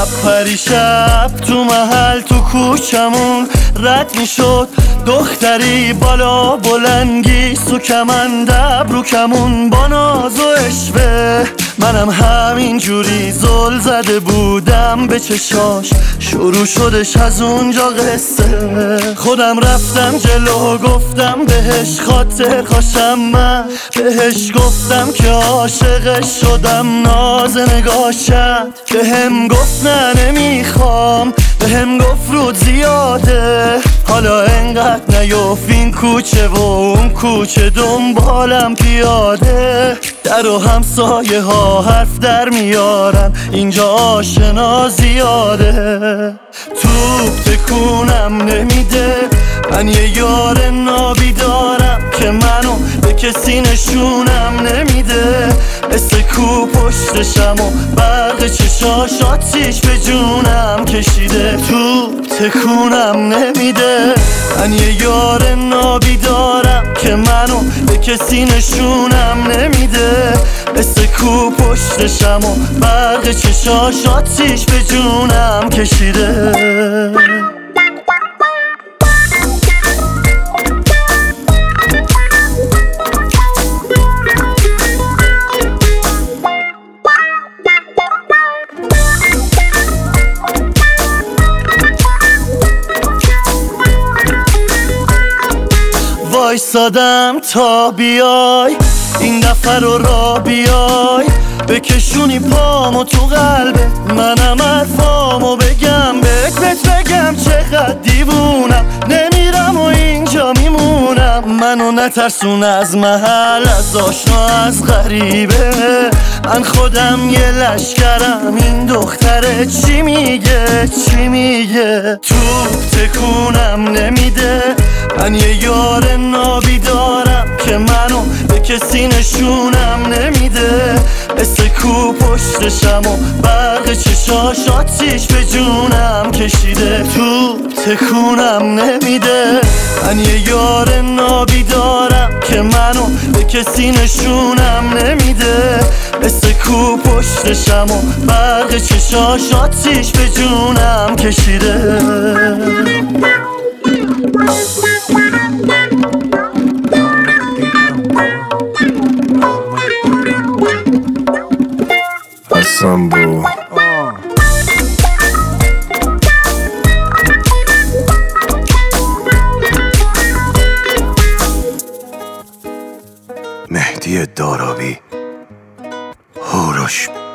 پریشب تو محل تو کوچمون رد میشد دختری بالا بلنگی سو کمند ابرو کمون با ناز و اشوه. منم همین جوری زل زده بودم به چشاش، شروع شدش از اونجا قصه. خودم رفتم جلو گفتم بهش خاطر خوشم، من بهش گفتم که عاشقش شدم. ناز نگاه کرد بهم گفت نه نمیخوام، بهم گفت رود زیاده، حالا انقدر نیفت این کوچه و اون کوچه دنبالم پیاده. در و همسایه ها حرف در میارن اینجا آشنا زیاده. توپ تکونم نمیده، من یه یار نابی دارم که منو به کسی نشونم نمیده. مثل کو پشتشم و برق چشاش آتیش به جونم کشیده. توپ تکونم نمیده، من یه یار نابی دارم که منو به کسی نشونم نمیده. مثل کو پشتشم و برق چشاش آتیش به جونم کشیده. وایسادم تا بیای این دفعه رو را بیای، بکشونی پامو تو قلبه منم حرفامو بگم بهت بگم چقدر دیوونم. نمیرم و اینجا میمونم، منو نترسون از محل، از آشنا از غریبه. من خودم یه لشکرم، این دختره چی میگه چی میگه. توپ تکونم نمیده، من یه یار نابی دارم که منو به کسی نشونم نمیده. مثل کو پشتشم و برق چشاش آتیش به جونم کشیده. توپ تکونم نمیده، من یه یار نابی دارم که منو به کسی نشونم نمیده. مثل کو پشتشم و برق چشاش آتیش به جونم کشیده. Sambo مهدی دارابی هوروش